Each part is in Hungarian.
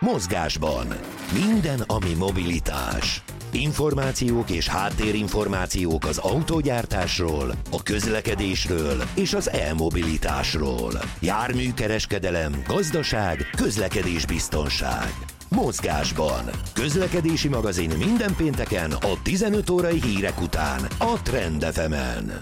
Mozgásban. Minden, ami mobilitás. Információk és háttérinformációk az autógyártásról, a közlekedésről és az e-mobilitásról. Járműkereskedelem, gazdaság, közlekedésbiztonság. Mozgásban. Közlekedési magazin minden pénteken a 15 órai hírek után a Trend FM-en.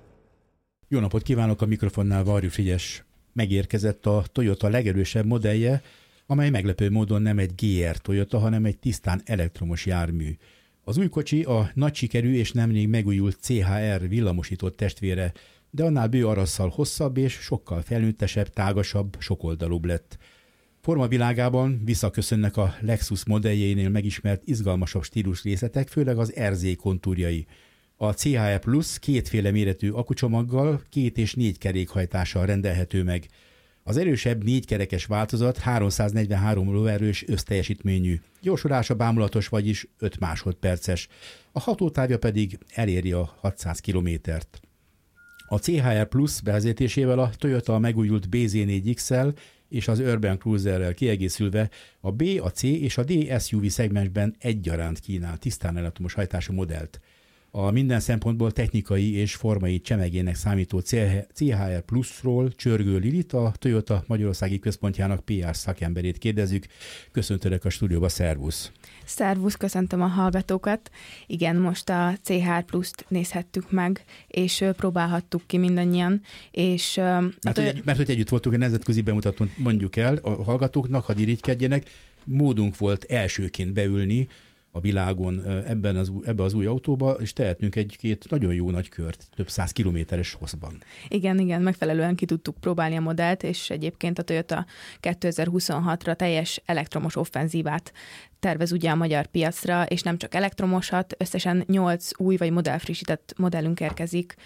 Jó napot kívánok, a mikrofonnál Varjú Frigyes. Megérkezett a Toyota legerősebb modellje, amely meglepő módon nem egy GR Toyota, hanem egy tisztán elektromos jármű. Az új kocsi a nagy sikerű és nemrég megújult CHR villamosított testvére, de annál bő arasszal hosszabb és sokkal felnőttesebb, tágasabb, sokoldalúbb lett. Formavilágában visszaköszönnek a Lexus modelljeinél megismert izgalmasabb stílusrészetek, főleg az RZ kontúrjai. A CHR Plus kétféle méretű akucsomaggal, 2 és 4 kerékhajtással rendelhető meg. Az erősebb 4-kerekes változat 343 lóerős összteljesítményű, gyorsulása bámulatos, vagyis 5 másodperces, a hatótávja pedig eléri a 600 kilométert. A CHR Plus bevezetésével a Toyota megújult BZ4X-el és az Urban Cruiserrel kiegészülve a B, a C és a D SUV szegmensben egyaránt kínál tisztán elektromos hajtású modellt. A minden szempontból technikai és formai csemegének számító CHR Plus-ról Csörgő Lilit, a Toyota Magyarországi Központjának PR szakemberét kérdezzük. Köszöntelek a stúdióba, szervusz! Szervusz, köszöntöm a hallgatókat. Igen, most a CHR Plus-t nézhettük meg, és próbálhattuk ki mindannyian. És, mert hogy együtt voltunk a nemzetközi bemutatón, mondjuk el a hallgatóknak, hadd irigykedjenek, módunk volt elsőként beülni a világon ebbe az új autóba, és tehetnünk egy-két nagyon jó nagy kört, több 100 kilométeres hosszban. Igen, megfelelően ki tudtuk próbálni a modellt, és egyébként a Toyota 2026-ra teljes elektromos offenzívát tervez ugye a magyar piacra, és nem csak elektromosat, összesen 8 új vagy modellfrissített modellünk érkezik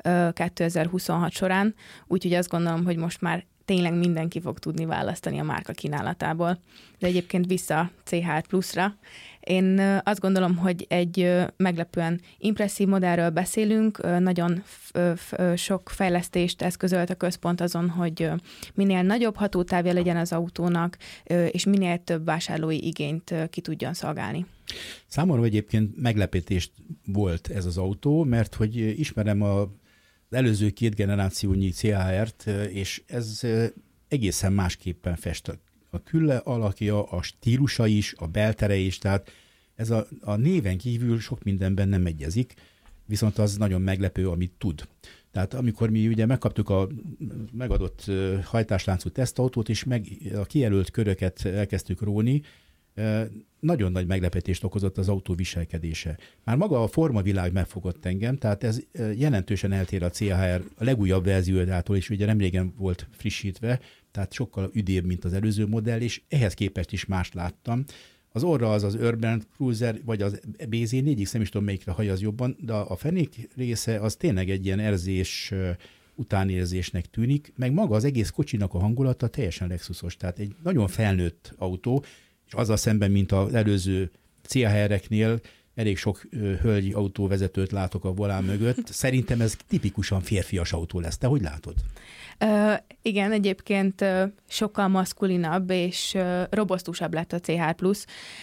2026 során, úgyhogy azt gondolom, hogy most már tényleg mindenki fog tudni választani a márka kínálatából. De egyébként vissza CHR Plus-ra. Én azt gondolom, hogy egy meglepően impresszív modellről beszélünk, nagyon sok fejlesztést eszközölt a központ azon, hogy minél nagyobb hatótávja legyen az autónak, és minél több vásárlói igényt ki tudjon szolgálni. Számomra egyébként meglepetést volt ez az autó, mert hogy ismerem az előző 2 generációnyi CHR-t, és ez egészen másképpen fest a külle alakja, a stílusa is, a beltere is, tehát ez a néven kívül sok mindenben nem egyezik, viszont az nagyon meglepő, amit tud. Tehát amikor mi ugye megkaptuk a megadott hajtásláncú tesztautót, és a kijelölt köröket elkezdtük róni, nagyon nagy meglepetést okozott az autó viselkedése. Már maga a formavilág megfogott engem, tehát ez jelentősen eltér a CHR a legújabb verziójától, és ugye nem régen volt frissítve, tehát sokkal üdébb, mint az előző modell, és ehhez képest is mást láttam. Az orra az Urban Cruiser, vagy az BZ4X, nem is tudom melyikre hajaz jobban, de a fenék része az tényleg egy ilyen erzés, utánérzésnek tűnik, meg maga az egész kocsinak a hangulata teljesen Lexusos, tehát egy nagyon felnőtt autó, és azzal szemben, mint az előző CHR-eknél, elég sok hölgyi autóvezetőt látok a volán mögött. Szerintem ez tipikusan férfias autó lesz. Te hogy látod? Igen, egyébként sokkal maszkulinabb és robosztusabb lett a CHR Plus.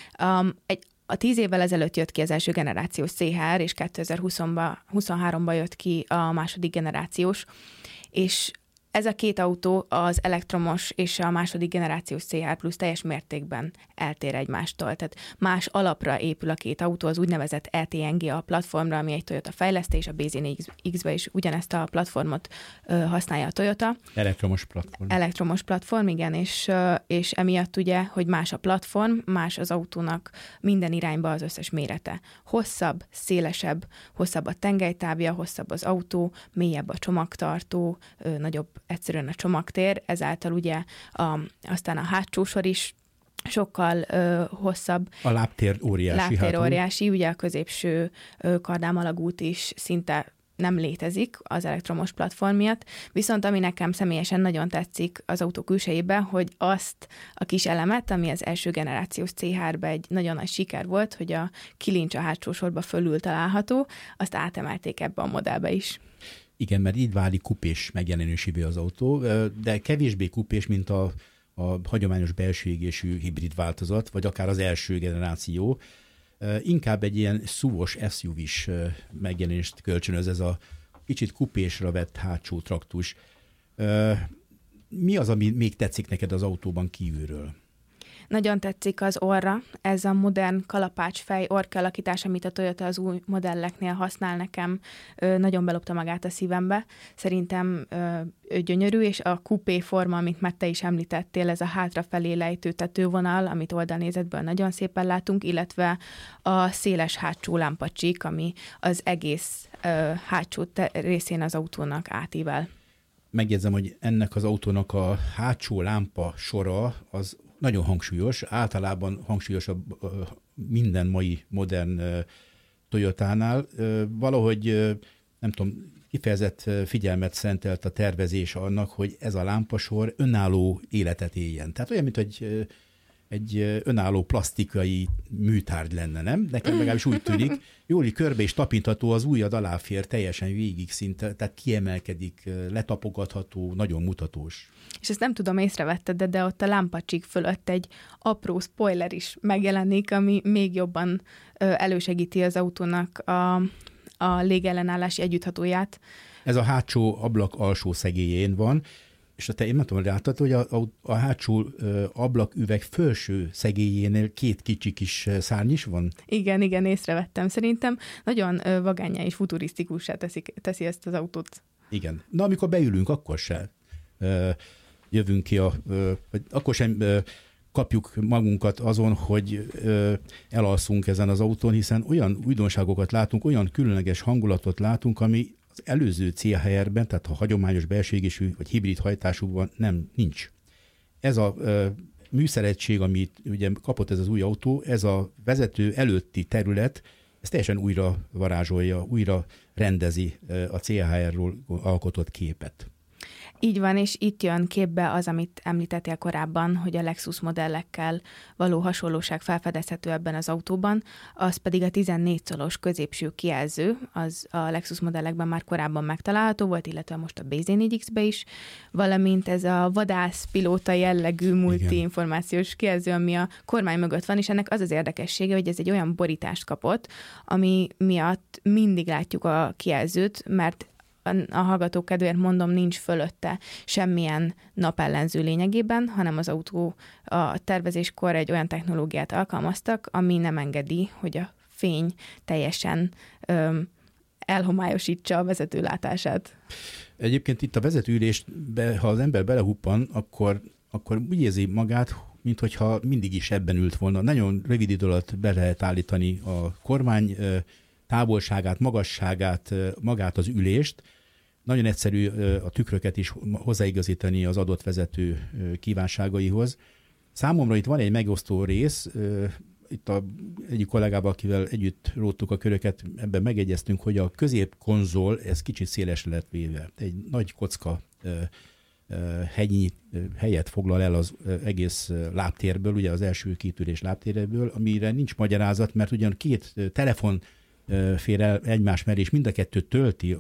A 10 évvel ezelőtt jött ki az első generációs CHR, és 2023-ban jött ki a második generációs, és ez a 2 autó, az elektromos és a második generációs CHR Plus teljes mértékben eltér egymástól. Tehát más alapra épül a 2 autó, az úgynevezett ETNGA platformra, ami egy Toyota fejlesztés, a BZ4X-be is ugyanezt a platformot használja a Toyota. Elektromos platform, igen, és emiatt ugye, hogy más a platform, más az autónak minden irányba az összes mérete. Hosszabb, szélesebb, hosszabb a tengelytávja, hosszabb az autó, mélyebb a csomagtartó, nagyobb egyszerűen a csomagtér, ezáltal ugye aztán a hátsó sor is sokkal hosszabb. A lábtér óriási. Ugye a középső kardámalagút is szinte nem létezik az elektromos platform miatt, viszont ami nekem személyesen nagyon tetszik az autó külsejében, hogy azt a kis elemet, ami az első generációs CHR-ben egy nagyon nagy siker volt, hogy a kilincs a hátsó sorba fölül található, azt átemelték ebbe a modellbe is. Igen, mert így válik kupés megjelenősévé az autó, de kevésbé kupés, mint a hagyományos belső égésű hibrid változat, vagy akár az első generáció. Inkább egy ilyen SUV-os SUV-s megjelenést kölcsönöz ez a kicsit kupésra vett hátsó traktus. Mi az, ami még tetszik neked az autóban kívülről? Nagyon tetszik az orra, ez a modern kalapácsfej orrkialakítás, amit a Toyota az új modelleknél használ, nekem nagyon belopta magát a szívembe. Szerintem gyönyörű, és a kupé forma, amit már te is említettél, ez a hátrafelé lejtő tetővonal, amit oldalnézetből nagyon szépen látunk, illetve a széles hátsó lámpacsík, ami az egész hátsó részén az autónak átível. Megjegyzem, hogy ennek az autónak a hátsó lámpa sora az nagyon hangsúlyos, általában hangsúlyosabb minden mai modern Toyotánál. Valahogy, nem tudom, kifejezett figyelmet szentelt a tervezés annak, hogy ez a lámpasor önálló életet éljen. Tehát olyan, mint egy önálló plastikai műtárgy lenne, nem? Nekem legalábbis úgy tűnik, jól körbe és tapintható, az ujjad alá fér teljesen végig szinte, tehát kiemelkedik, letapogatható, nagyon mutatós. És ezt nem tudom, észrevetted, de ott a lámpacsik fölött egy apró spoiler is megjelenik, ami még jobban elősegíti az autónak a légellenállási együtthatóját. Ez a hátsó ablak alsó szegélyén van, és én nem tudom, láthatod, hogy a hátsó ablaküveg felső szegélyénél két kicsi kis szárny is van? Igen, észrevettem. Szerintem nagyon vagánnyá és futurisztikussá teszi ezt az autót. Igen. Na, amikor beülünk, akkor se jövünk ki, vagy akkor sem kapjuk magunkat azon, hogy elalszunk ezen az autón, hiszen olyan újdonságokat látunk, olyan különleges hangulatot látunk, ami az előző CHR-ben, tehát a hagyományos belső égésű vagy hibrid hajtásúban nincs. Ez a műszeregység, amit ugye kapott ez az új autó, ez a vezető előtti terület, ez teljesen újra varázsolja, újra rendezi a CHR-ról alkotott képet. Így van, és itt jön képbe az, amit említettél korábban, hogy a Lexus modellekkel való hasonlóság felfedezhető ebben az autóban, az pedig a 14 colos középső kijelző, az a Lexus modellekben már korábban megtalálható volt, illetve most a BZ4X-be is, valamint ez a vadászpilóta jellegű multi-információs kijelző, ami a kormány mögött van, és ennek az az érdekessége, hogy ez egy olyan borítást kapott, ami miatt mindig látjuk a kijelzőt, mert a hallgatók kedvéért mondom, nincs fölötte semmilyen napellenző lényegében, hanem az autó a tervezéskor egy olyan technológiát alkalmaztak, ami nem engedi, hogy a fény teljesen elhomályosítsa a vezetőlátását. Egyébként itt a vezetőülésbe, ha az ember belehuppan, akkor úgy érzi magát, minthogyha mindig is ebben ült volna. Nagyon rövid idő alatt be lehet állítani a kormány távolságát, magasságát, magát az ülést. Nagyon egyszerű a tükröket is hozzáigazítani az adott vezető kívánságaihoz. Számomra itt van egy megosztó rész, itt egyik kollégával, akivel együtt róttuk a köröket, ebben megegyeztünk, hogy a középkonzol, ez kicsit szélesre lett véve. Egy nagy kocka hegynyi helyet foglal el az egész lábtérből, ugye az első kitűrés lábtérből, amire nincs magyarázat, mert ugyan két telefon fér el egymás mellé, és mind a kettőt tölti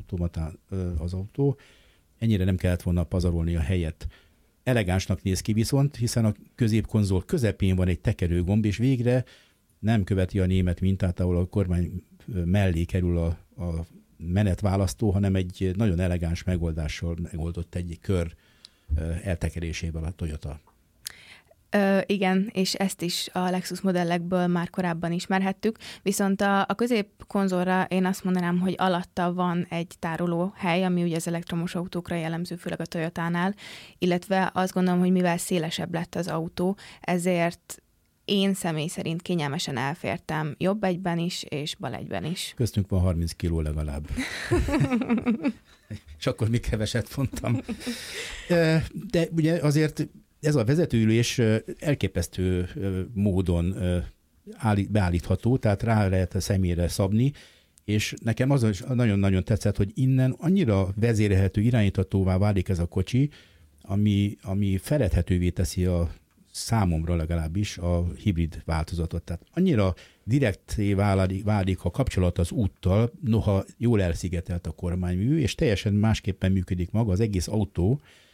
az autó, ennyire nem kellett volna pazarolni a helyet. Elegánsnak néz ki viszont, hiszen a középkonzol közepén van egy tekerőgomb, és végre nem követi a német mintát, ahol a kormány mellé kerül a menetválasztó, hanem egy nagyon elegáns megoldással megoldott egy kör eltekerésével a Toyota. Igen, és ezt is a Lexus modellekből már korábban ismerhettük, viszont a középkonzolra én azt mondanám, hogy alatta van egy tárolóhely, ami ugye az elektromos autókra jellemző, főleg a Toyotánál, illetve azt gondolom, hogy mivel szélesebb lett az autó, ezért én személy szerint kényelmesen elfértem jobb egyben is, és bal egyben is. Köztünk van 30 kiló legalább. És akkor még keveset mondtam. De ugye azért ez a vezetőülés elképesztő módon beállítható, tehát rá lehet a személyre szabni, és nekem az is nagyon-nagyon tetszett, hogy innen annyira vezérelhető, irányíthatóvá válik ez a kocsi, ami feledhetővé teszi a számomra legalábbis a hibrid változatot. Tehát annyira direkté válik a kapcsolat az úttal, noha jól elszigetelt a kormánymű, és teljesen másképpen működik maga az egész autó.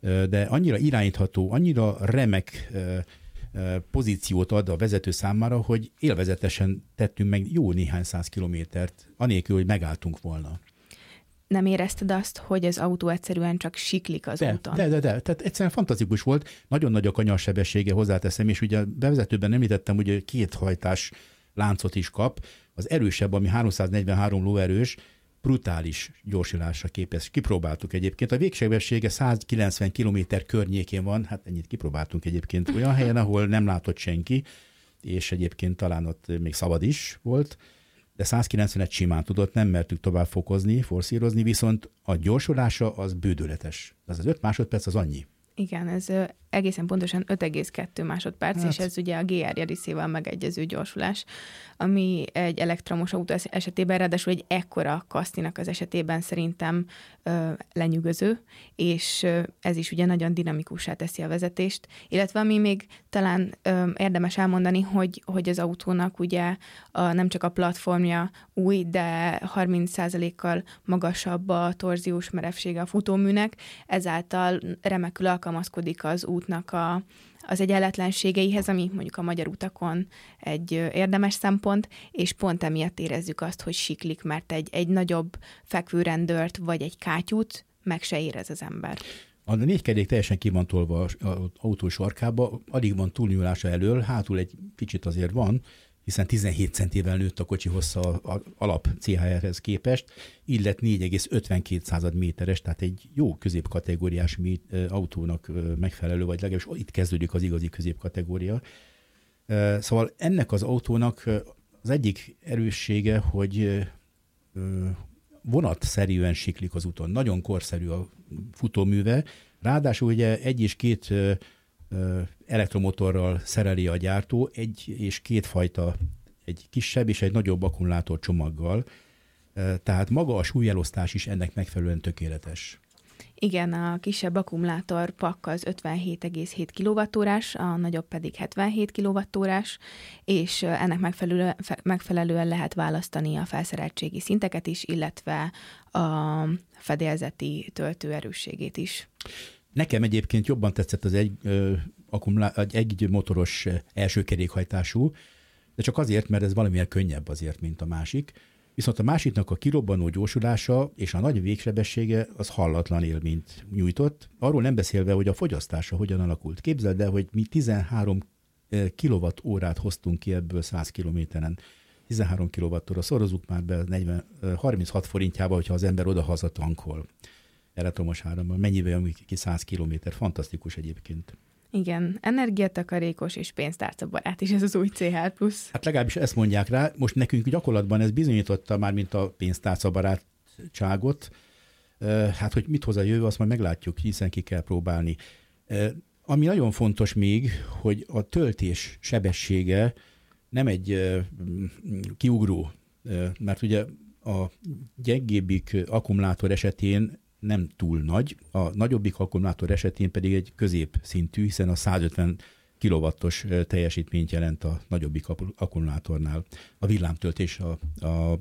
de annyira irányítható, annyira remek pozíciót ad a vezető számára, hogy élvezetesen tettünk meg jó néhány 100 kilométert, anélkül, hogy megálltunk volna. Nem érezted azt, hogy az autó egyszerűen csak siklik az úton? De. Tehát egyszerűen fantasztikus volt. Nagyon nagy a kanyarsebessége, hozzáteszem, és ugye a bevezetőben említettem, hogy 2 hajtás láncot is kap. Az erősebb, ami 343 lóerős, brutális gyorsulásra képes. Kipróbáltuk egyébként. A végsebessége 190 km környékén van, hát ennyit kipróbáltunk egyébként olyan helyen, ahol nem látott senki, és egyébként talán ott még szabad is volt, de 190-et simán tudott, nem mertük tovább fokozni, forszírozni, viszont a gyorsulása az bődöletes. Az 5 másodperc az annyi. Igen, ez egészen pontosan 5,2 másodperc, és ez ugye a GR Yaris-ével megegyező gyorsulás, ami egy elektromos autó esetében, ráadásul egy ekkora kasztinak az esetében szerintem lenyűgöző, és ez is ugye nagyon dinamikussá teszi a vezetést, illetve ami még talán érdemes elmondani, hogy az autónak ugye nem csak a platformja új, de 30%-kal magasabb a torziós merevsége a futóműnek, ezáltal remekül alkalmazkodik az útnak az egyenletlenségeihez, ami mondjuk a magyar utakon egy érdemes szempont, és pont emiatt érezzük azt, hogy siklik, mert egy nagyobb fekvőrendőrt vagy egy kátyút meg se érez az ember. A 4 kerék teljesen ki van tolva az autó sarkába, alig van túlnyúlása elől, hátul egy kicsit azért van, hiszen 17 centivel nőtt a kocsi hossza az alap CHR-hez képest, így lett 4,52 méteres, tehát egy jó középkategóriás autónak megfelelő, vagy legalábbis itt kezdődik az igazi középkategória. Szóval ennek az autónak az egyik erőssége, hogy vonatszerűen siklik az úton. Nagyon korszerű a futóműve, ráadásul ugye 1 és 2 elektromotorral szereli a gyártó, 1 és 2 fajta, egy kisebb és egy nagyobb akkumulátor csomaggal, tehát maga a súlyelosztás is ennek megfelelően tökéletes. Igen, a kisebb akkumulátor pak az 57,7 kWh-s, a nagyobb pedig 77 kWh-s, és ennek megfelelően lehet választani a felszereltségi szinteket is, illetve a fedélzeti töltőerősségét is. Nekem egyébként jobban tetszett az egy motoros első kerékhajtású, de csak azért, mert ez valamivel könnyebb azért, mint a másik. Viszont a másiknak a kirobbanó gyorsulása és a nagy végsebessége az hallatlan élményt nyújtott. Arról nem beszélve, hogy a fogyasztása hogyan alakult. Képzeld el, hogy mi 13 kWh hoztunk ki ebből 100 kilométeren. 13 kWh szorozzuk már be 36 forintjába, hogyha az ember oda-haza tankol elektromos árammal. Mennyivel jön ki 100 kilométer? Fantasztikus egyébként. Igen, energiatakarékos és pénztárcabarát is ez az új CHR+. Hát legalábbis ezt mondják rá. Most nekünk gyakorlatban ez bizonyította már, mint a pénztárcabarátságot. Hát, hogy mit hoz a jövő, azt majd meglátjuk, hiszen ki kell próbálni. Ami nagyon fontos még, hogy a töltés sebessége nem egy kiugró, mert ugye a gyengébbik akkumulátor esetén nem túl nagy, a nagyobbik akkumulátor esetén pedig egy középszintű, hiszen a 150 kW-os teljesítményt jelent a nagyobbik akkumulátornál. A villámtöltés, a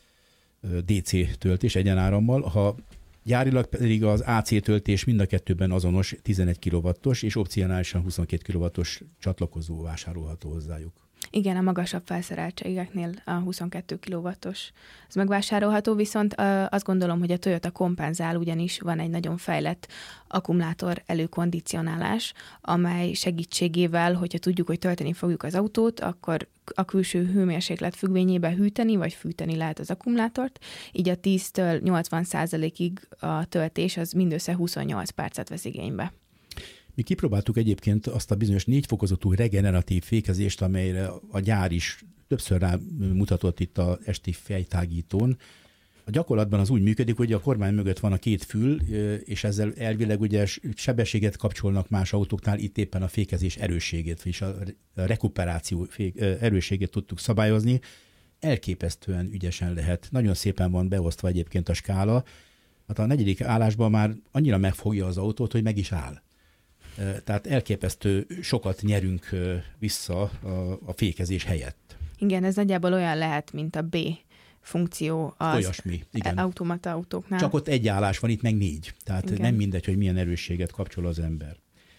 DC töltés egyenárammal, ha gyárilag pedig az AC töltés mind a kettőben azonos 11 kW-os, és opcionálisan 22 kW-os csatlakozó vásárolható hozzájuk. Igen, a magasabb felszereltségeknél a 22 kW-os. Ez megvásárolható, viszont azt gondolom, hogy a Toyota kompenzál, ugyanis van egy nagyon fejlett akkumulátor előkondicionálás, amely segítségével, hogyha tudjuk, hogy tölteni fogjuk az autót, akkor a külső hőmérséklet függvényében hűteni vagy fűteni lehet az akkumulátort, így a 10-től 80%-ig a töltés az mindössze 28 percet vesz igénybe. Mi kipróbáltuk egyébként azt a bizonyos 4 fokozatú regeneratív fékezést, amelyre a gyár is többször rámutatott itt az esti fejtágítón. A gyakorlatban az úgy működik, hogy a kormány mögött van a 2 fül, és ezzel elvileg ugye sebességet kapcsolnak más autóknál, itt éppen a fékezés erősségét, és a rekuperáció erősségét tudtuk szabályozni. Elképesztően ügyesen lehet. Nagyon szépen van beosztva egyébként a skála. Hát a 4. állásban már annyira megfogja az autót, hogy meg is áll. Tehát elképesztő sokat nyerünk vissza a fékezés helyett. Igen, ez nagyjából olyan lehet, mint a B funkció az olyasmi, igen. automata autóknál. Csak ott egy állás van, itt meg 4. Tehát igen. Nem mindegy, hogy milyen erősséget kapcsol az ember.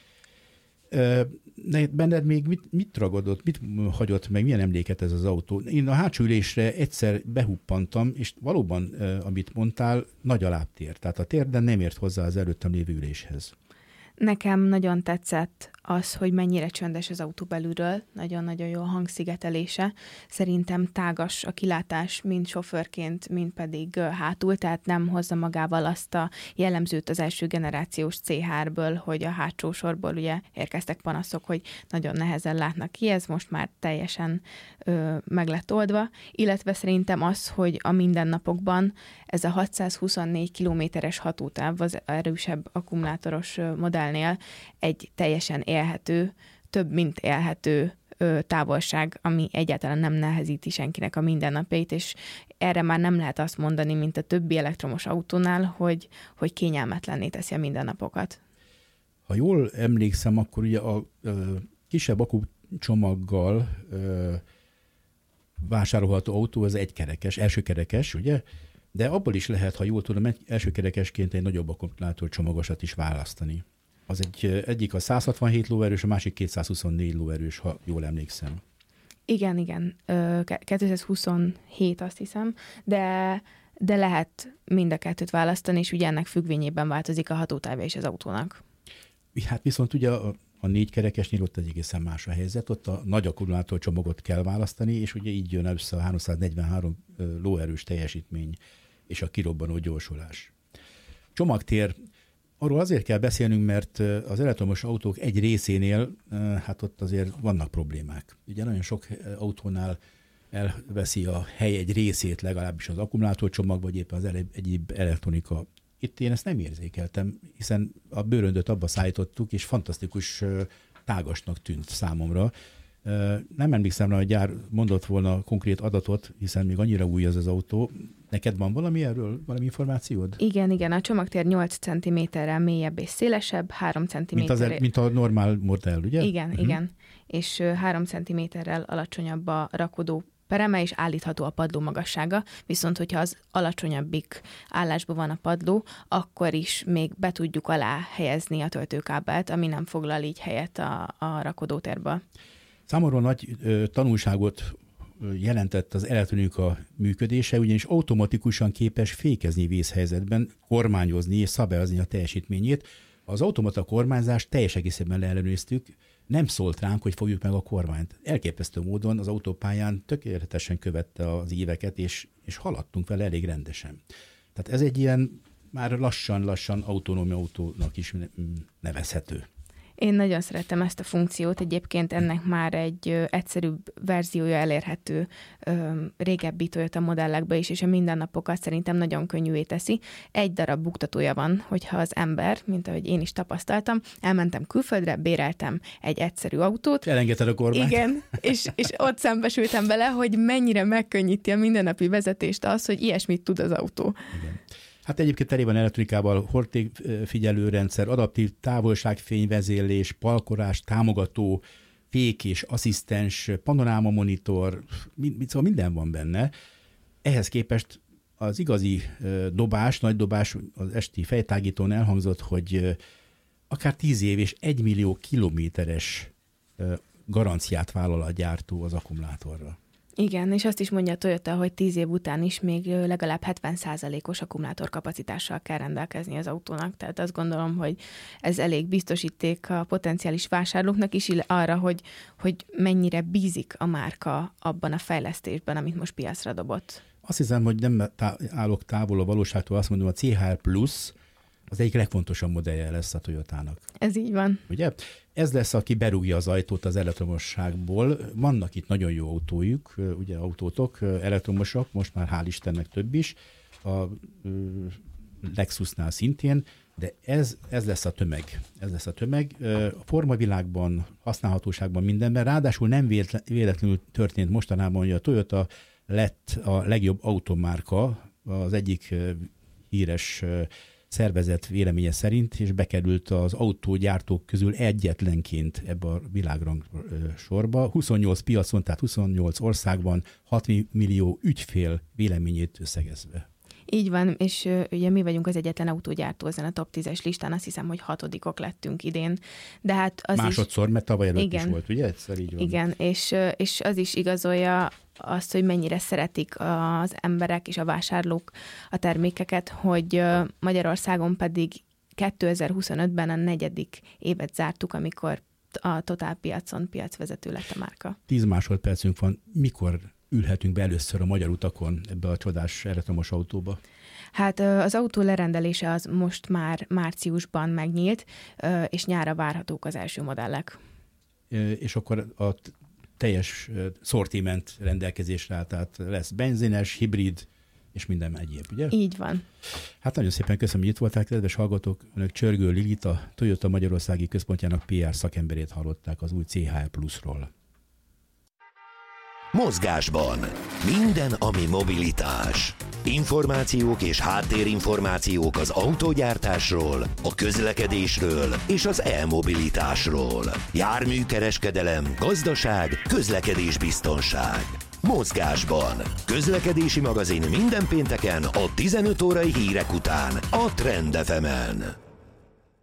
Benned még mit ragadott, mit hagyott meg, milyen emléket ez az autó? Én a hátsó ülésre egyszer behuppantam, és valóban, amit mondtál, nagy a lábtér. Tehát a térden nem ért hozzá az előttem lévő üléshez. Nekem nagyon tetszett az, hogy mennyire csöndes az autó belülről, nagyon-nagyon jó a hangszigetelése. Szerintem tágas a kilátás, mind sofőrként, mind pedig hátul, tehát nem hozza magával azt a jellemzőt az első generációs CHR-ből, hogy a hátsó sorból ugye érkeztek panaszok, hogy nagyon nehezen látnak ki, ez most már teljesen meg lett oldva, illetve szerintem az, hogy a mindennapokban ez a 624 kilométeres hatótáv az erősebb akkumulátoros modellnél egy teljesen élhető, több mint élhető távolság, ami egyáltalán nem nehezíti senkinek a mindennapjait, és erre már nem lehet azt mondani, mint a többi elektromos autónál, hogy kényelmetlenné teszi a mindennapokat. Ha jól emlékszem, akkor ugye a kisebb akkucsomaggal vásárolható autó az egykerekes, elsőkerekes, ugye? De abból is lehet, ha jól tudom, elsőkerekesként egy nagyobb akkumulátorcsomagosat is választani. Az egyik a 167 lóerős, a másik 224 lóerős, ha jól emlékszem. Igen. 227 azt hiszem, de lehet mind a kettőt választani, és ugye ennek függvényében változik a hatótávja is az autónak. Hát viszont ugye a 4 kerekesnél ott egy egészen más a helyzet, ott a nagy akkumulátorcsomagot kell választani, és ugye így jön össze a 343 lóerős teljesítmény és a kirobbanó gyorsulás. Csomagtér. Arról azért kell beszélnünk, mert az elektromos autók egy részénél, hát ott azért vannak problémák. Ugye nagyon sok autónál elveszi a hely egy részét, legalábbis az akkumulátorcsomag, vagy éppen az egyéb elektronika. Itt én ezt nem érzékeltem, hiszen a bőröndöt abba szállítottuk, és fantasztikus tágasnak tűnt számomra. Nem emlékszem rá, hogy gyár mondott volna konkrét adatot, hiszen még annyira új az autó. Neked van valami erről, valami információd? Igen, a csomagtér 8 cm-rel mélyebb és szélesebb, 3 cm. Mint a normál modell, ugye? Igen. És 3 cm-rel alacsonyabb a rakodó pereme, és állítható a padló magassága, viszont hogyha az alacsonyabbik állásban van a padló, akkor is még be tudjuk alá helyezni a töltőkábelt, ami nem foglal így helyet a rakodótérből. Számomra nagy tanulságot jelentett az elektronika működése, ugyanis automatikusan képes fékezni vészhelyzetben, kormányozni és szabályozni a teljesítményét. Az automata kormányzást teljes egészében leellenőriztük, nem szólt ránk, hogy fogjuk meg a kormányt. Elképesztő módon az autópályán tökéletesen követte az éveket, és haladtunk vele elég rendesen. Tehát ez egy ilyen már lassan autonóm autónak is nevezhető. Én nagyon szerettem ezt a funkciót, egyébként ennek már egy egyszerűbb verziója elérhető régebbi Toyota modellekbe is, és a mindennapokat szerintem nagyon könnyűvé teszi. Egy darab buktatója van, hogyha az ember, mint ahogy én is tapasztaltam, elmentem külföldre, béreltem egy egyszerű autót. Elengedted a kormányt. Igen, és ott szembesültem vele, hogy mennyire megkönnyíti a mindennapi vezetést az, hogy ilyesmit tud az autó. Igen. Hát egyébként tele van elektronikával, hordtékfigyelőrendszer, adaptív távolságfényvezérlés, parkolás, támogató, fék és asszisztens, panoráma monitor, szóval minden van benne. Ehhez képest az igazi nagy dobás az esti fejtágítón elhangzott, hogy akár 10 év és 1 millió kilométeres garanciát vállal a gyártó az akkumulátorra. Igen, és azt is mondja a Toyota, hogy 10 év után is még legalább 70%-os akkumulátorkapacitással kell rendelkezni az autónak. Tehát azt gondolom, hogy ez elég biztosíték a potenciális vásárlóknak is arra, hogy mennyire bízik a márka abban a fejlesztésben, amit most piacra dobott. Azt hiszem, hogy nem állok távol a valóságtól, azt mondom, a CHR Plus az egyik legfontosabb modellje lesz a Toyotának. Ez így van. Ugye? Ez lesz, aki berúgja az ajtót az elektromosságból. Vannak itt nagyon jó autójuk, ugye autótok, elektromosak, most már hál' Istennek több is, a Lexusnál szintén, de ez lesz a tömeg. Ez lesz a tömeg. A formavilágban, használhatóságban, mindenben. Ráadásul nem véletlenül történt mostanában, hogy a Toyota lett a legjobb automárka, az egyik híres szervezet véleménye szerint, és bekerült az autógyártók közül egyetlenként ebbe a világrang sorba. 28 piacon, tehát 28 országban 6 millió ügyfél véleményét összegezve. Így van, és ugye mi vagyunk az egyetlen autógyártó ezen a top 10-es listán, azt hiszem, hogy 6-ok lettünk idén. De hát az másodszor, mert tavaly előtt igen, is volt, ugye? Egyszer így van. Igen, és az is igazolja azt, hogy mennyire szeretik az emberek és a vásárlók a termékeket, hogy Magyarországon pedig 2025-ben a 4. évet zártuk, amikor a Total piacon piacvezető lett a márka. 10 másodpercünk van. Mikor ülhetünk be először a magyar utakon ebbe a csodás elektromos autóba? Hát az autó lerendelése az most már márciusban megnyílt, és nyára várhatók az első modellek. És akkor a teljes szortiment rendelkezésre áll, tehát lesz benzines, hibrid, és minden egyéb, ugye? Így van. Hát nagyon szépen köszönöm, hogy itt voltál, kedves hallgatók. Önök Csörgő Lilit, a Toyota Magyarországi Központjának PR szakemberét hallották az új CHR Plus-ról. Mozgásban. Minden, ami mobilitás. Információk és háttérinformációk az autógyártásról, a közlekedésről és az e-mobilitásról. Járműkereskedelem, gazdaság, közlekedésbiztonság. Mozgásban. Közlekedési magazin minden pénteken a 15 órai hírek után a Trend FM-en.